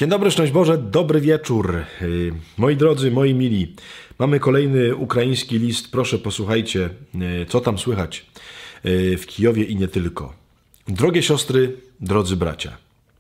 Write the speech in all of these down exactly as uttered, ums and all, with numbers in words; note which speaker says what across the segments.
Speaker 1: Dzień dobry, szczęść Boże, dobry wieczór. Moi drodzy, moi mili, mamy kolejny ukraiński list. Proszę posłuchajcie, co tam słychać w Kijowie i nie tylko. Drogie siostry, drodzy bracia.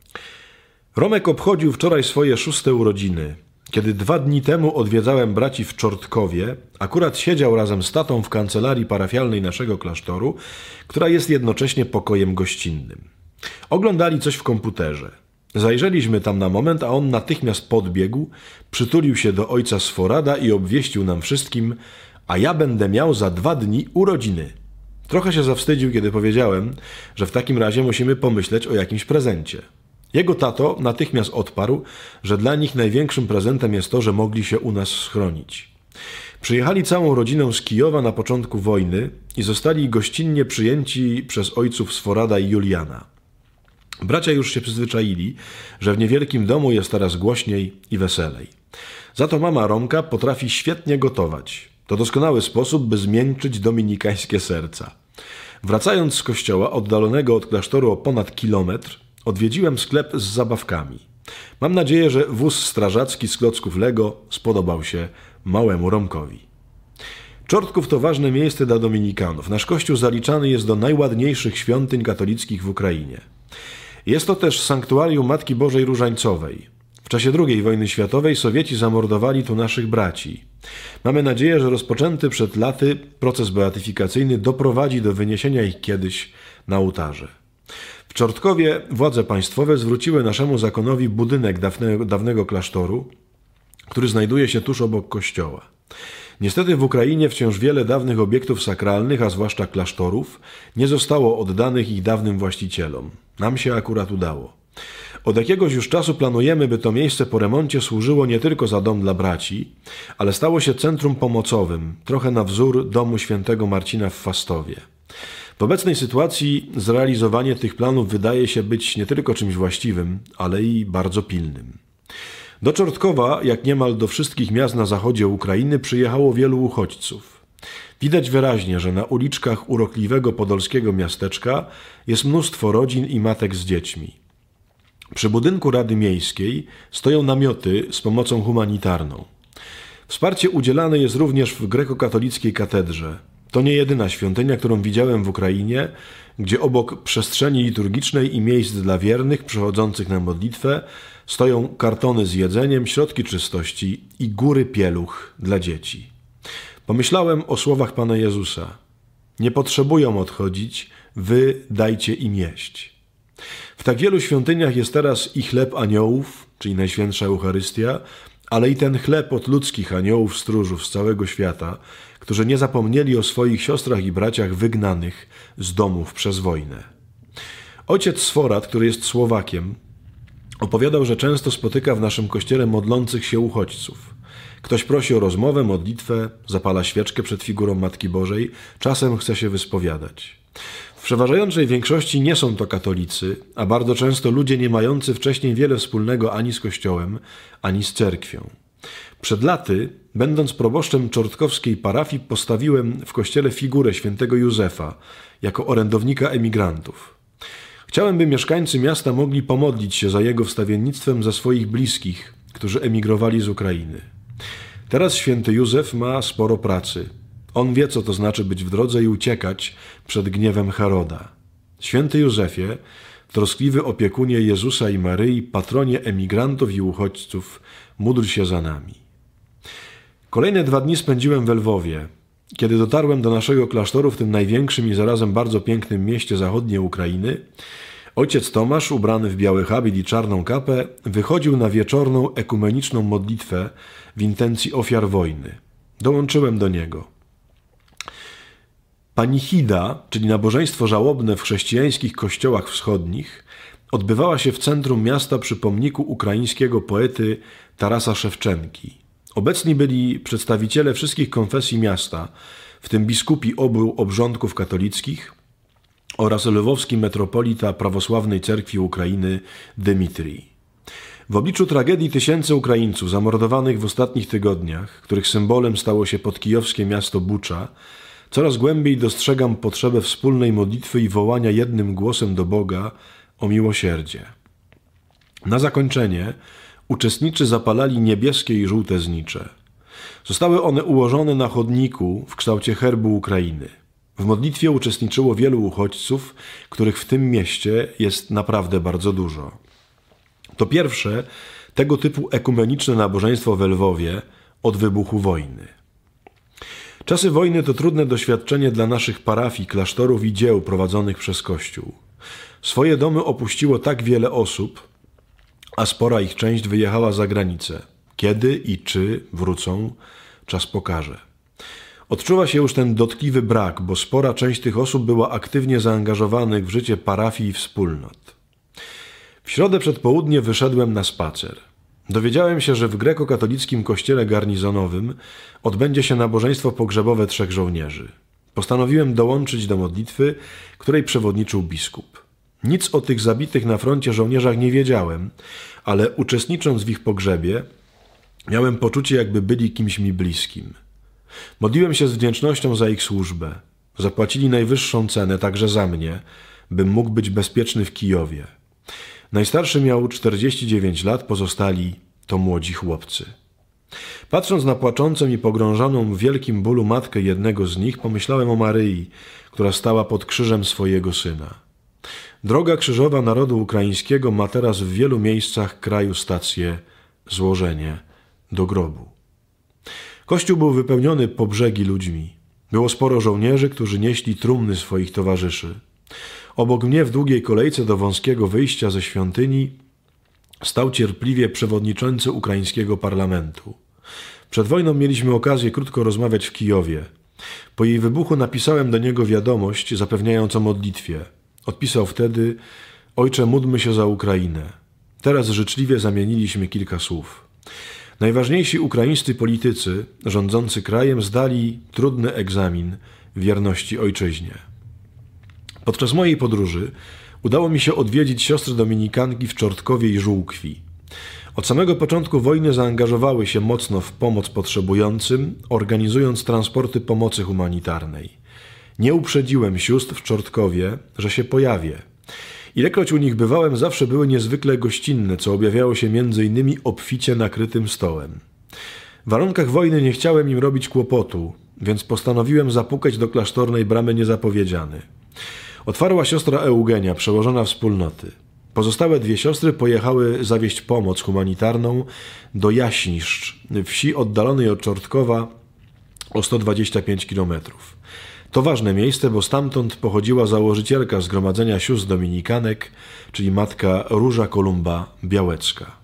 Speaker 1: Romek obchodził wczoraj swoje szóste urodziny. Kiedy dwa dni temu odwiedzałem braci w Czortkowie, akurat siedział razem z tatą w kancelarii parafialnej naszego klasztoru, która jest jednocześnie pokojem gościnnym. Oglądali coś w komputerze. Zajrzeliśmy tam na moment, a on natychmiast podbiegł, przytulił się do ojca Sforada i obwieścił nam wszystkim, a ja będę miał za dwa dni urodziny. Trochę się zawstydził, kiedy powiedziałem, że w takim razie musimy pomyśleć o jakimś prezencie. Jego tato natychmiast odparł, że dla nich największym prezentem jest to, że mogli się u nas schronić. Przyjechali całą rodziną z Kijowa na początku wojny i zostali gościnnie przyjęci przez ojców Sforada i Juliana. Bracia już się przyzwyczaili, że w niewielkim domu jest teraz głośniej i weselej. Za to mama Romka potrafi świetnie gotować. To doskonały sposób, by zmiękczyć dominikańskie serca. Wracając z kościoła, oddalonego od klasztoru o ponad kilometr, odwiedziłem sklep z zabawkami. Mam nadzieję, że wóz strażacki z klocków Lego spodobał się małemu Romkowi. Czortków to ważne miejsce dla dominikanów. Nasz kościół zaliczany jest do najładniejszych świątyń katolickich w Ukrainie. Jest to też sanktuarium Matki Bożej Różańcowej. W czasie drugiej wojny światowej Sowieci zamordowali tu naszych braci. Mamy nadzieję, że rozpoczęty przed laty proces beatyfikacyjny doprowadzi do wyniesienia ich kiedyś na ołtarze. W Czortkowie władze państwowe zwróciły naszemu zakonowi budynek dawnego, dawnego klasztoru, który znajduje się tuż obok kościoła. Niestety w Ukrainie wciąż wiele dawnych obiektów sakralnych, a zwłaszcza klasztorów, nie zostało oddanych ich dawnym właścicielom. Nam się akurat udało. Od jakiegoś już czasu planujemy, by to miejsce po remoncie służyło nie tylko za dom dla braci, ale stało się centrum pomocowym, trochę na wzór domu świętego Marcina w Fastowie. W obecnej sytuacji zrealizowanie tych planów wydaje się być nie tylko czymś właściwym, ale i bardzo pilnym. Do Czortkowa, jak niemal do wszystkich miast na zachodzie Ukrainy, przyjechało wielu uchodźców. Widać wyraźnie, że na uliczkach urokliwego podolskiego miasteczka jest mnóstwo rodzin i matek z dziećmi. Przy budynku Rady Miejskiej stoją namioty z pomocą humanitarną. Wsparcie udzielane jest również w grekokatolickiej katedrze. To nie jedyna świątynia, którą widziałem w Ukrainie, gdzie obok przestrzeni liturgicznej i miejsc dla wiernych przychodzących na modlitwę stoją kartony z jedzeniem, środki czystości i góry pieluch dla dzieci. Pomyślałem o słowach Pana Jezusa. Nie potrzebują odchodzić, wy dajcie im jeść. W tak wielu świątyniach jest teraz i chleb aniołów, czyli Najświętsza Eucharystia, ale i ten chleb od ludzkich aniołów stróżów z całego świata, którzy nie zapomnieli o swoich siostrach i braciach wygnanych z domów przez wojnę. Ojciec Sforad, który jest Słowakiem, opowiadał, że często spotyka w naszym kościele modlących się uchodźców. Ktoś prosi o rozmowę, modlitwę, zapala świeczkę przed figurą Matki Bożej, czasem chce się wyspowiadać. W przeważającej większości nie są to katolicy, a bardzo często ludzie nie mający wcześniej wiele wspólnego ani z Kościołem, ani z cerkwią. Przed laty, będąc proboszczem czortkowskiej parafii, postawiłem w kościele figurę świętego Józefa jako orędownika emigrantów. Chciałem, by mieszkańcy miasta mogli pomodlić się za jego wstawiennictwem za swoich bliskich, którzy emigrowali z Ukrainy. Teraz święty Józef ma sporo pracy. On wie, co to znaczy być w drodze i uciekać przed gniewem Heroda. Święty Józefie, troskliwy opiekunie Jezusa i Maryi, patronie emigrantów i uchodźców, módl się za nami. Kolejne dwa dni spędziłem w Lwowie. Kiedy dotarłem do naszego klasztoru w tym największym i zarazem bardzo pięknym mieście zachodniej Ukrainy, ojciec Tomasz, ubrany w biały habit i czarną kapę, wychodził na wieczorną ekumeniczną modlitwę w intencji ofiar wojny. Dołączyłem do niego. Panichida, czyli nabożeństwo żałobne w chrześcijańskich kościołach wschodnich, odbywała się w centrum miasta przy pomniku ukraińskiego poety Tarasa Szewczenki. Obecni byli przedstawiciele wszystkich konfesji miasta, w tym biskupi obu obrządków katolickich oraz lwowski metropolita prawosławnej cerkwi Ukrainy Dymitrij. W obliczu tragedii tysięcy Ukraińców zamordowanych w ostatnich tygodniach, których symbolem stało się podkijowskie miasto Bucza, coraz głębiej dostrzegam potrzebę wspólnej modlitwy i wołania jednym głosem do Boga o miłosierdzie. Na zakończenie uczestnicy zapalali niebieskie i żółte znicze. Zostały one ułożone na chodniku w kształcie herbu Ukrainy. W modlitwie uczestniczyło wielu uchodźców, których w tym mieście jest naprawdę bardzo dużo. To pierwsze tego typu ekumeniczne nabożeństwo w Lwowie od wybuchu wojny. Czasy wojny to trudne doświadczenie dla naszych parafii, klasztorów i dzieł prowadzonych przez Kościół. Swoje domy opuściło tak wiele osób, a spora ich część wyjechała za granicę. Kiedy i czy wrócą, czas pokaże. Odczuwa się już ten dotkliwy brak, bo spora część tych osób była aktywnie zaangażowanych w życie parafii i wspólnot. W środę przed południe wyszedłem na spacer. Dowiedziałem się, że w grekokatolickim kościele garnizonowym odbędzie się nabożeństwo pogrzebowe trzech żołnierzy. Postanowiłem dołączyć do modlitwy, której przewodniczył biskup. Nic o tych zabitych na froncie żołnierzach nie wiedziałem, ale uczestnicząc w ich pogrzebie, miałem poczucie, jakby byli kimś mi bliskim. Modliłem się z wdzięcznością za ich służbę. Zapłacili najwyższą cenę także za mnie, bym mógł być bezpieczny w Kijowie. Najstarszy miał czterdzieści dziewięć lat, pozostali to młodzi chłopcy. Patrząc na płaczącą i pogrążoną w wielkim bólu matkę jednego z nich, pomyślałem o Maryi, która stała pod krzyżem swojego syna. Droga krzyżowa narodu ukraińskiego ma teraz w wielu miejscach kraju stację złożenie do grobu. Kościół był wypełniony po brzegi ludźmi. Było sporo żołnierzy, którzy nieśli trumny swoich towarzyszy. Obok mnie w długiej kolejce do wąskiego wyjścia ze świątyni stał cierpliwie przewodniczący ukraińskiego parlamentu. Przed wojną mieliśmy okazję krótko rozmawiać w Kijowie. Po jej wybuchu napisałem do niego wiadomość zapewniając o modlitwie. Odpisał wtedy: Ojcze, módlmy się za Ukrainę. Teraz życzliwie zamieniliśmy kilka słów. Najważniejsi ukraińscy politycy rządzący krajem zdali trudny egzamin wierności ojczyźnie. Podczas mojej podróży udało mi się odwiedzić siostry dominikanki w Czortkowie i Żółkwi. Od samego początku wojny zaangażowały się mocno w pomoc potrzebującym, organizując transporty pomocy humanitarnej. Nie uprzedziłem sióstr w Czortkowie, że się pojawię. Ilekroć u nich bywałem, zawsze były niezwykle gościnne, co objawiało się między innymi obficie nakrytym stołem. W warunkach wojny nie chciałem im robić kłopotu, więc postanowiłem zapukać do klasztornej bramy niezapowiedziany. Otwarła siostra Eugenia, przełożona wspólnoty. Pozostałe dwie siostry pojechały zawieźć pomoc humanitarną do Jaśniszcz, wsi oddalonej od Czortkowa o sto dwadzieścia pięć kilometrów. To ważne miejsce, bo stamtąd pochodziła założycielka Zgromadzenia Sióstr Dominikanek, czyli matka Róża Kolumba Białecka.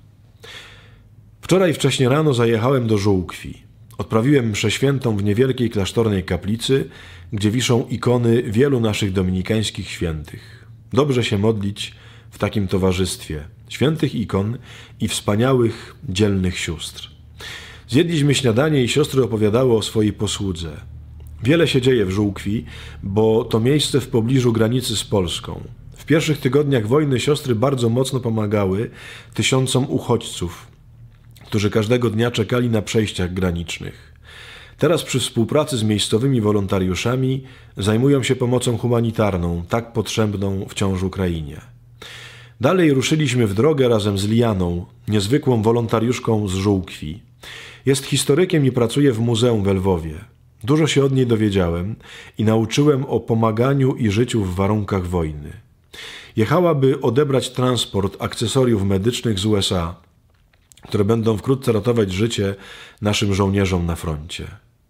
Speaker 1: Wczoraj wcześnie rano zajechałem do Żółkwi. Odprawiłem mszę świętą w niewielkiej klasztornej kaplicy, gdzie wiszą ikony wielu naszych dominikańskich świętych. Dobrze się modlić w takim towarzystwie świętych ikon i wspaniałych, dzielnych sióstr. Zjedliśmy śniadanie i siostry opowiadały o swojej posłudze. Wiele się dzieje w Żółkwi, bo to miejsce w pobliżu granicy z Polską. W pierwszych tygodniach wojny siostry bardzo mocno pomagały tysiącom uchodźców, którzy każdego dnia czekali na przejściach granicznych. Teraz przy współpracy z miejscowymi wolontariuszami zajmują się pomocą humanitarną, tak potrzebną wciąż Ukrainie. Dalej ruszyliśmy w drogę razem z Lianą, niezwykłą wolontariuszką z Żółkwi. Jest historykiem i pracuje w muzeum w Lwowie. Dużo się od niej dowiedziałem i nauczyłem o pomaganiu i życiu w warunkach wojny. Jechała, by odebrać transport akcesoriów medycznych z U S A, które będą wkrótce ratować życie naszym żołnierzom na froncie.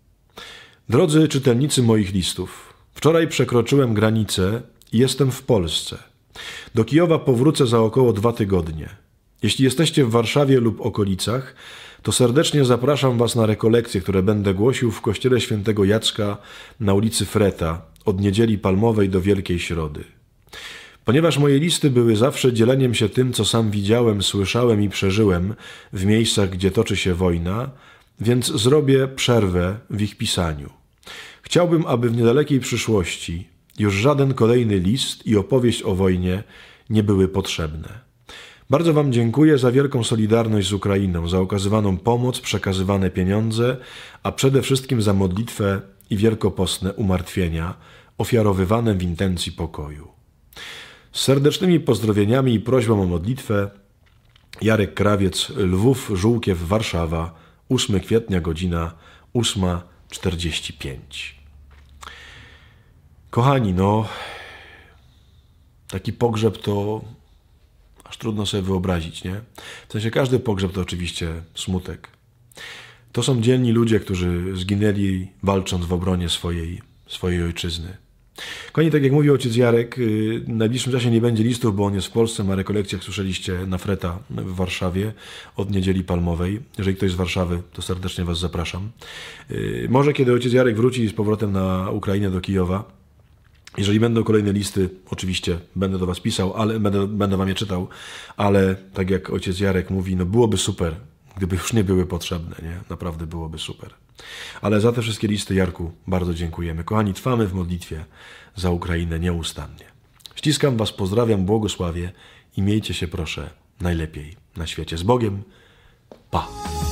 Speaker 1: Drodzy czytelnicy moich listów, wczoraj przekroczyłem granicę i jestem w Polsce. Do Kijowa powrócę za około dwa tygodnie. Jeśli jesteście w Warszawie lub okolicach, to serdecznie zapraszam Was na rekolekcje, które będę głosił w kościele świętego Jacka na ulicy Freta od Niedzieli Palmowej do Wielkiej Środy. Ponieważ moje listy były zawsze dzieleniem się tym, co sam widziałem, słyszałem i przeżyłem w miejscach, gdzie toczy się wojna, więc zrobię przerwę w ich pisaniu. Chciałbym, aby w niedalekiej przyszłości już żaden kolejny list i opowieść o wojnie nie były potrzebne. Bardzo Wam dziękuję za wielką solidarność z Ukrainą, za okazywaną pomoc, przekazywane pieniądze, a przede wszystkim za modlitwę i wielkopostne umartwienia ofiarowywane w intencji pokoju. Z serdecznymi pozdrowieniami i prośbą o modlitwę Jarek Krawiec, Lwów, Żółkiew, Warszawa, ósmego kwietnia, godzina ósma czterdzieści pięć. Kochani, no, taki pogrzeb to aż trudno sobie wyobrazić, nie? W sensie każdy pogrzeb to oczywiście smutek. To są dzielni ludzie, którzy zginęli walcząc w obronie swojej, swojej ojczyzny. Kochani, tak jak mówił ojciec Jarek, w najbliższym czasie nie będzie listów, bo on jest w Polsce, ma rekolekcję, jak słyszeliście, na Freta w Warszawie od Niedzieli Palmowej. Jeżeli ktoś z Warszawy, to serdecznie was zapraszam. Może kiedy ojciec Jarek wróci z powrotem na Ukrainę do Kijowa, jeżeli będą kolejne listy, oczywiście będę do was pisał, ale będę, będę wam je czytał, ale tak jak ojciec Jarek mówi, no byłoby super, gdyby już nie były potrzebne, nie? Naprawdę byłoby super. Ale za te wszystkie listy, Jarku, bardzo dziękujemy. Kochani, trwamy w modlitwie za Ukrainę nieustannie. Ściskam was, pozdrawiam, błogosławię i miejcie się proszę najlepiej na świecie. Z Bogiem. Pa!